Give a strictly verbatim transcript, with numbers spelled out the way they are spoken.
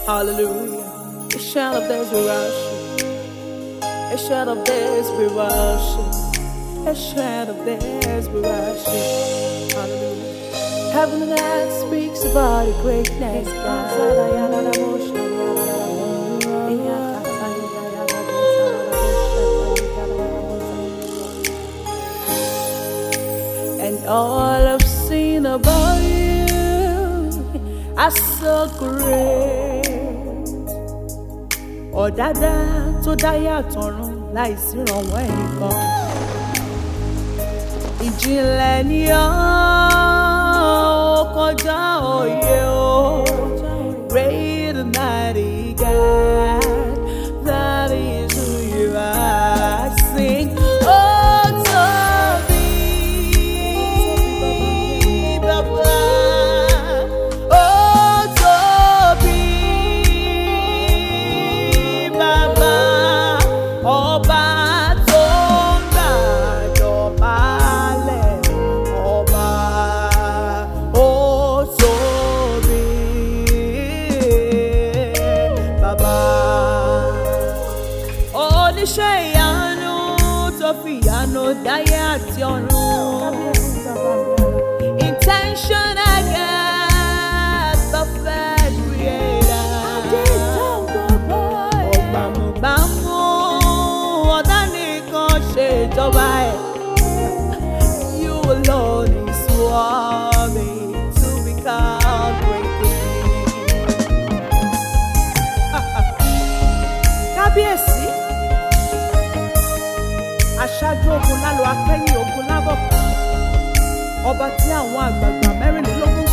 Hallelujah. A shout of days we worship. A shout of days we worship. A shout of days we worship. Hallelujah. Heaven and earth speaks about the greatness God. And all I've seen about you are so great. Ọ̀dádá tó dáyà tọ̀run láìsí ìrànwọ́ ẹnìkan. Ìjìnlẹ̀ ni ọ́ kọjá òye o. Great and mighty God, that is who you are. Sing, oh tóbi Baba, oh tóbi Baba, ọba tó ń gbàdọ̀bálẹ̀ ọba, oh tóbi Baba. Oníṣẹ́ ìyanu tó fi ìyanu dáyé àti ọ̀run. Intentional God, perfect creator. Ọ̀gbàmùgbàmù ọ̀dá nìkan ṣe ìjọba ẹ̀. You alone is worthy to be called great King. Kábíyèsí, aṣáájú ogun lálọ́ akẹ́yìn ogun lábọ̀, ọba tí àwọn àgbààgbà mẹ́rìnlélógún